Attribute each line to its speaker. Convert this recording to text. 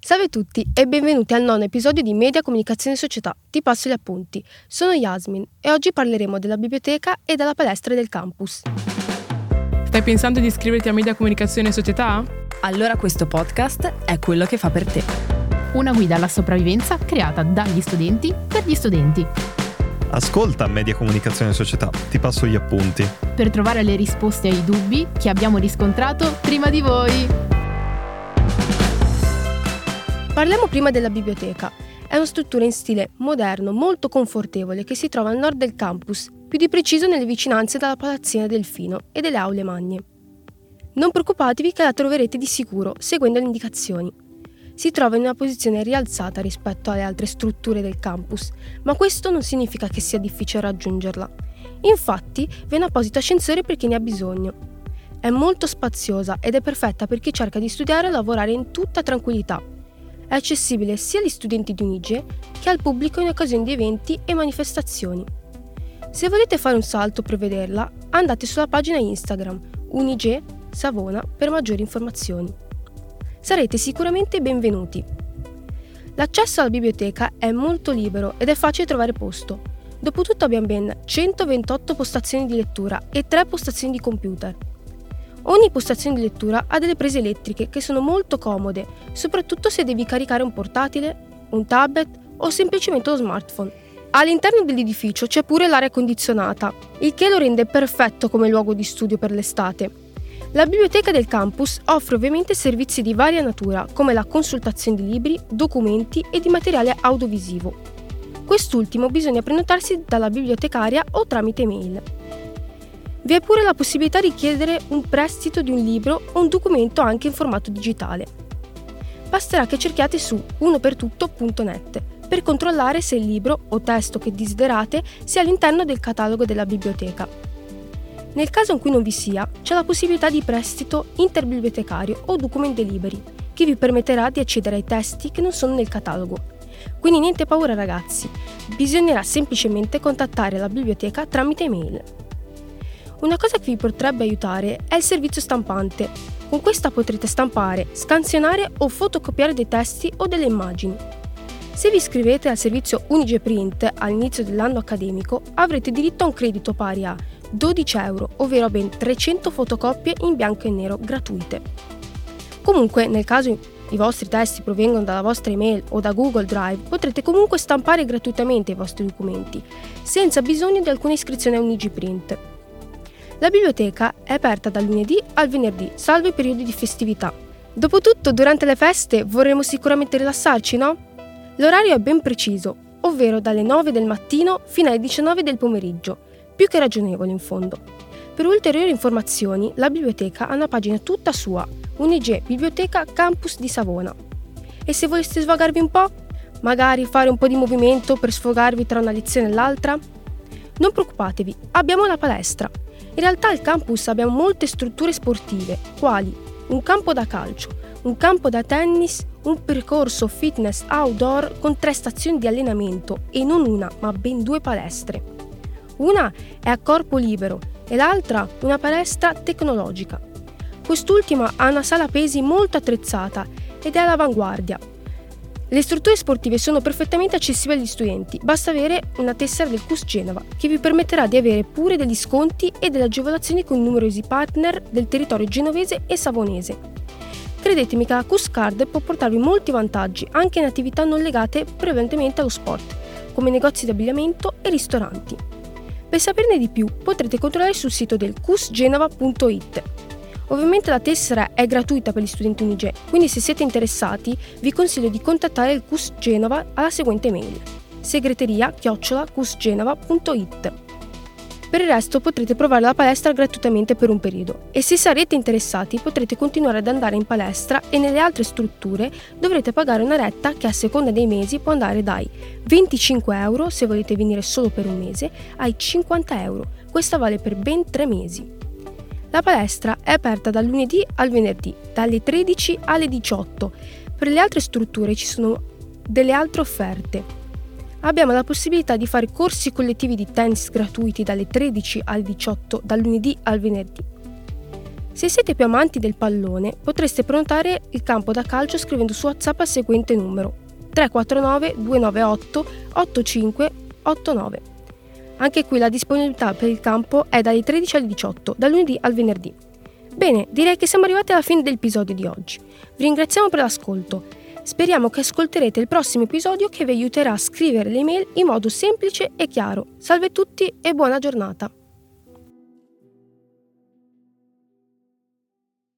Speaker 1: Salve a tutti e benvenuti al nono episodio di Media Comunicazione e Società. Ti passo gli appunti. Sono Yasmin e oggi parleremo della biblioteca e della palestra del campus.
Speaker 2: Stai pensando di iscriverti a Media Comunicazione e Società?
Speaker 3: Allora questo podcast è quello che fa per te.
Speaker 4: Una guida alla sopravvivenza creata dagli studenti per gli studenti.
Speaker 5: Ascolta Media Comunicazione e Società, ti passo gli appunti.
Speaker 4: Per trovare le risposte ai dubbi che abbiamo riscontrato prima di voi.
Speaker 1: Parliamo prima della biblioteca. È una struttura in stile moderno, molto confortevole, che si trova al nord del campus, più di preciso nelle vicinanze della Palazzina Delfino e delle aule magne. Non preoccupatevi che la troverete di sicuro, seguendo le indicazioni. Si trova in una posizione rialzata rispetto alle altre strutture del campus, ma questo non significa che sia difficile raggiungerla. Infatti, vi è un apposito ascensore per chi ne ha bisogno. È molto spaziosa ed è perfetta per chi cerca di studiare e lavorare in tutta tranquillità. È accessibile sia agli studenti di Unige che al pubblico in occasione di eventi e manifestazioni. Se volete fare un salto per vederla, andate sulla pagina Instagram Unige Savona per maggiori informazioni. Sarete sicuramente benvenuti. L'accesso alla biblioteca è molto libero ed è facile trovare posto. Dopotutto abbiamo ben 128 postazioni di lettura e 3 postazioni di computer. Ogni postazione di lettura ha delle prese elettriche che sono molto comode, soprattutto se devi caricare un portatile, un tablet o semplicemente lo smartphone. All'interno dell'edificio c'è pure l'aria condizionata, il che lo rende perfetto come luogo di studio per l'estate. La biblioteca del campus offre ovviamente servizi di varia natura, come la consultazione di libri, documenti e di materiale audiovisivo. Quest'ultimo bisogna prenotarsi dalla bibliotecaria o tramite mail. Vi è pure la possibilità di chiedere un prestito di un libro o un documento anche in formato digitale. Basterà che cerchiate su unopertutto.net per controllare se il libro o testo che desiderate sia all'interno del catalogo della biblioteca. Nel caso in cui non vi sia, c'è la possibilità di prestito interbibliotecario o documenti liberi, che vi permetterà di accedere ai testi che non sono nel catalogo. Quindi niente paura ragazzi, bisognerà semplicemente contattare la biblioteca tramite mail. Una cosa che vi potrebbe aiutare è il servizio stampante. Con questa potrete stampare, scansionare o fotocopiare dei testi o delle immagini. Se vi iscrivete al servizio Unige Print all'inizio dell'anno accademico, avrete diritto a un credito pari a 12 euro, ovvero ben 300 fotocopie in bianco e nero gratuite. Comunque, nel caso i vostri testi provengono dalla vostra email o da Google Drive, potrete comunque stampare gratuitamente i vostri documenti, senza bisogno di alcuna iscrizione a Unige Print. La biblioteca è aperta dal lunedì al venerdì, salvo i periodi di festività. Dopotutto, durante le feste vorremmo sicuramente rilassarci, no? L'orario è ben preciso, ovvero dalle 9 del mattino fino alle 19 del pomeriggio, più che ragionevole in fondo. Per ulteriori informazioni, la biblioteca ha una pagina tutta sua, Unige Biblioteca Campus di Savona. E se voleste svagarvi un po'? Magari fare un po' di movimento per sfogarvi tra una lezione e l'altra? Non preoccupatevi, abbiamo la palestra. In realtà al campus abbiamo molte strutture sportive, quali un campo da calcio, un campo da tennis, un percorso fitness outdoor con 3 stazioni di allenamento e non una, ma ben 2 palestre. Una è a corpo libero e l'altra una palestra tecnologica. Quest'ultima ha una sala pesi molto attrezzata ed è all'avanguardia. Le strutture sportive sono perfettamente accessibili agli studenti, basta avere una tessera del CUS Genova, che vi permetterà di avere pure degli sconti e delle agevolazioni con numerosi partner del territorio genovese e savonese. Credetemi che la CUS Card può portarvi molti vantaggi anche in attività non legate prevalentemente allo sport, come negozi di abbigliamento e ristoranti. Per saperne di più potrete controllare sul sito del cusgenova.it. Ovviamente la tessera è gratuita per gli studenti Unige, quindi se siete interessati vi consiglio di contattare il CUS Genova alla seguente mail: segreteria@cusgenova.it. Per il resto potrete provare la palestra gratuitamente per un periodo e se sarete interessati potrete continuare ad andare in palestra e nelle altre strutture dovrete pagare una retta che a seconda dei mesi può andare dai 25 euro se volete venire solo per un mese ai 50 euro, questa vale per ben 3 mesi. La palestra è aperta dal lunedì al venerdì, dalle 13 alle 18. Per le altre strutture ci sono delle altre offerte. Abbiamo la possibilità di fare corsi collettivi di tennis gratuiti dalle 13 alle 18, dal lunedì al venerdì. Se siete più amanti del pallone, potreste prenotare il campo da calcio scrivendo su WhatsApp al seguente numero: 349 298 8589. Anche qui la disponibilità per il campo è dalle 13 alle 18, dal lunedì al venerdì. Bene, direi che siamo arrivati alla fine dell'episodio di oggi. Vi ringraziamo per l'ascolto. Speriamo che ascolterete il prossimo episodio che vi aiuterà a scrivere le email in modo semplice e chiaro. Salve a tutti e buona giornata!